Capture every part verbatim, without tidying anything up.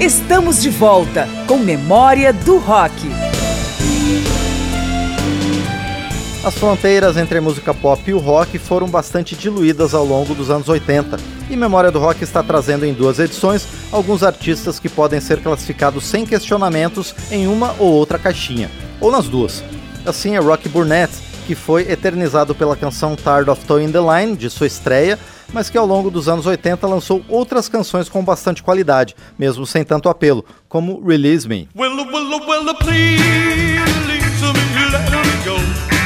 Estamos de volta com Memória do Rock. As fronteiras entre a música pop e o rock foram bastante diluídas ao longo dos anos oitenta, e Memória do Rock está trazendo em duas edições alguns artistas que podem ser classificados sem questionamentos em uma ou outra caixinha, ou nas duas. Assim é Rocky Burnett, que foi eternizado pela canção Tired of Toeing the Line, de sua estreia, mas que ao longo dos anos oitenta lançou outras canções com bastante qualidade, mesmo sem tanto apelo, como Release Me. Well, well, well, please release me, let me go.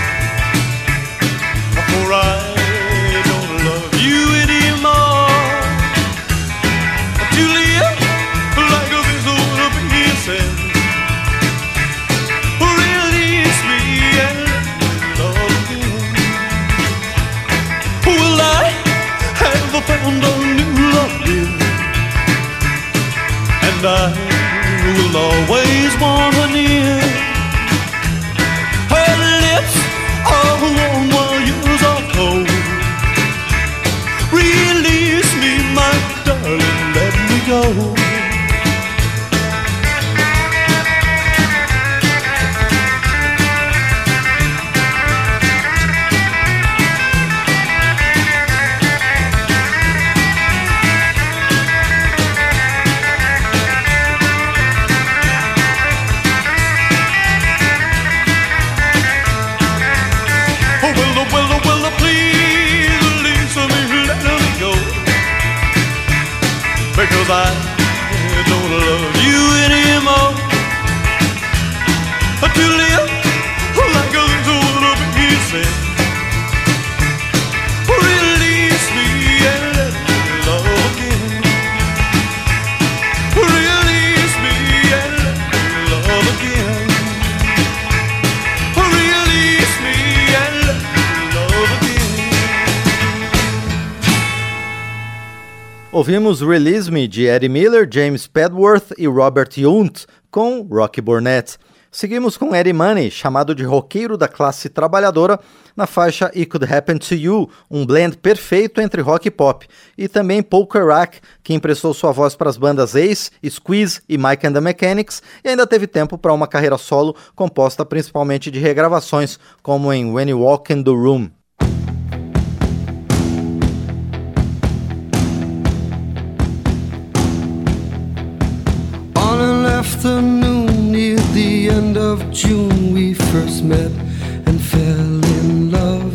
For I don't love you anymore. To live like this would be a sin. Release me and let me love again. Well, I have found a new love, and I will always want her near. Her lips are warm while yours are cold. Release me, my darling, let me go. Because I don't love you anymore. To live like this would be sin. Release me and let me love again. Release me and let me love again. Release me and let me love again. Ouvimos Release Me, de Eddie Miller, James Padworth e Robert Yount, com Rocky Burnett. Seguimos com Eddie Money, chamado de roqueiro da classe trabalhadora, na faixa It Could Happen to You, um blend perfeito entre rock e pop. E também Paul Kerouac, que emprestou sua voz para as bandas Ace, Squeeze e Mike and the Mechanics, e ainda teve tempo para uma carreira solo composta principalmente de regravações, como em When You Walk in the Room. Afternoon near the end of June, we first met and fell in love.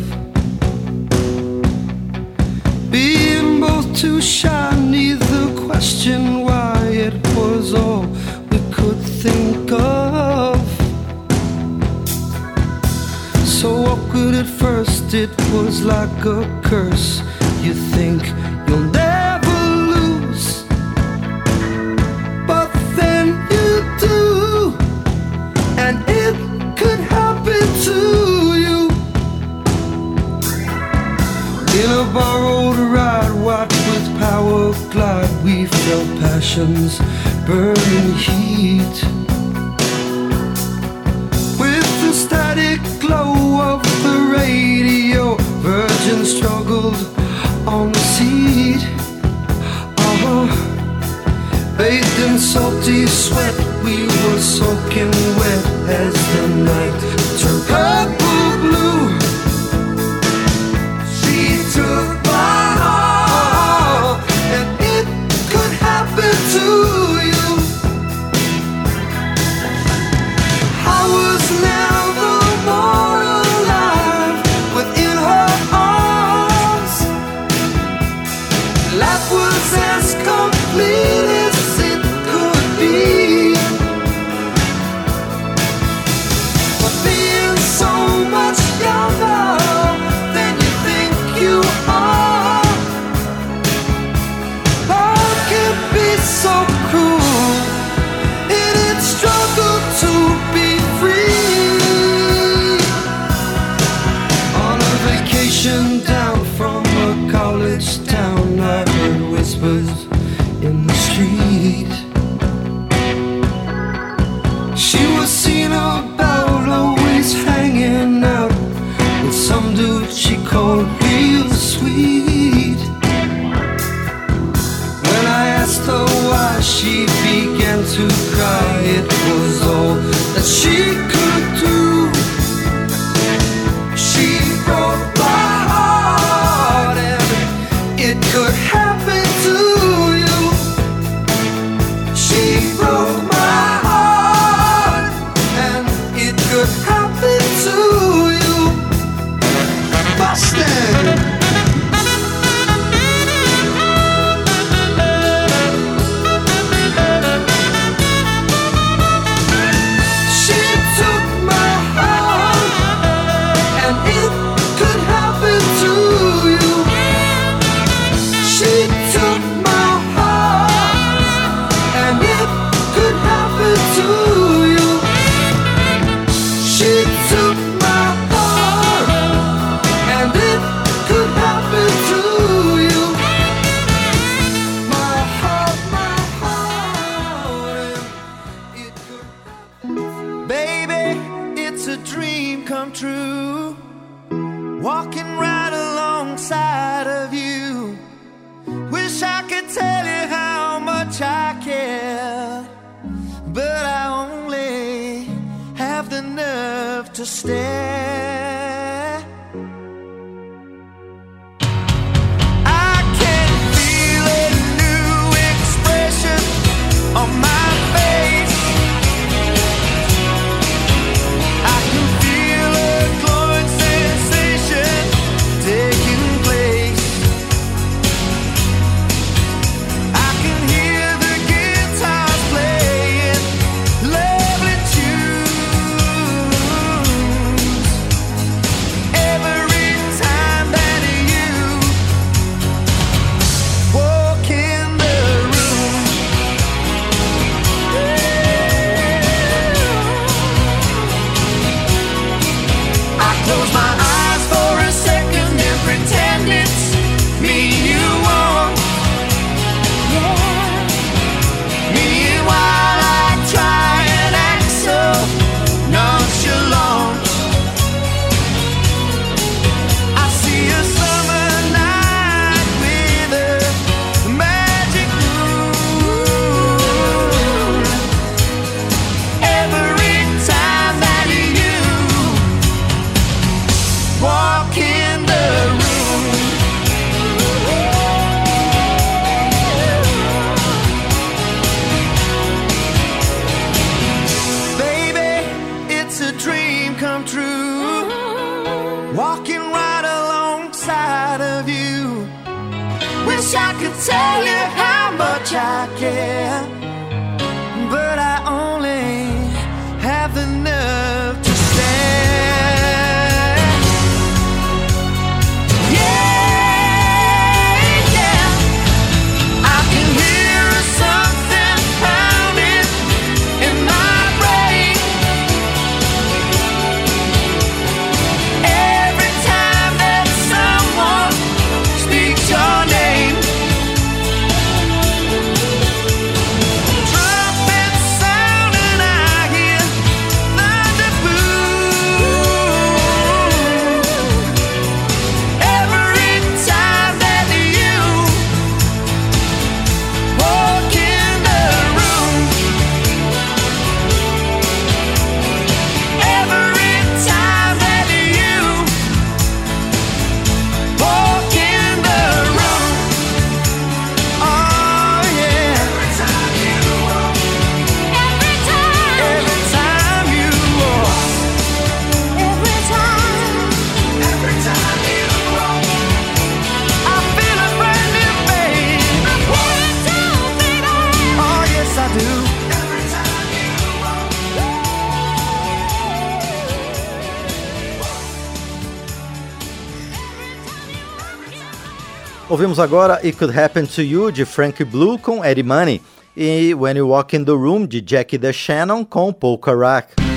Being both too shy, neither questioned why. It was all we could think of. So awkward at first, it was like a curse. You think you'll never lose, do, and it could happen to you. In a borrowed ride, what with power glide, we felt passion's burning heat. With the static glow of the radio, Virgin struggled on the seat. Uh-huh. Bathed in salty sweat, we were soaking wet as the night turned purple blue. She took my heart, and it could happen to you. I was never more alive within her arms. Life was as complete as down from a college town, I heard whispers in the street. She was seen about, always hanging out with some dude she called real sweet. When I asked her why, she began and to cry, it was all that she could do. She broke my heart, and it could happen to you. She broke my heart, and it could happen to you. Bustin'. To stare, I can feel a new expression on my face. I can feel a glowing sensation taking place. I can hear the guitars playing lovely tunes. Tell you how much I care, but I only have the nerve to stare. Yeah, yeah, I can hear something pounding in my brain every time that someone speaks your name. Ouvimos agora It Could Happen to You, de Frankie Blue, com Eddie Money, e When You Walk in the Room, de Jackie DeShannon, com Paul Carrack.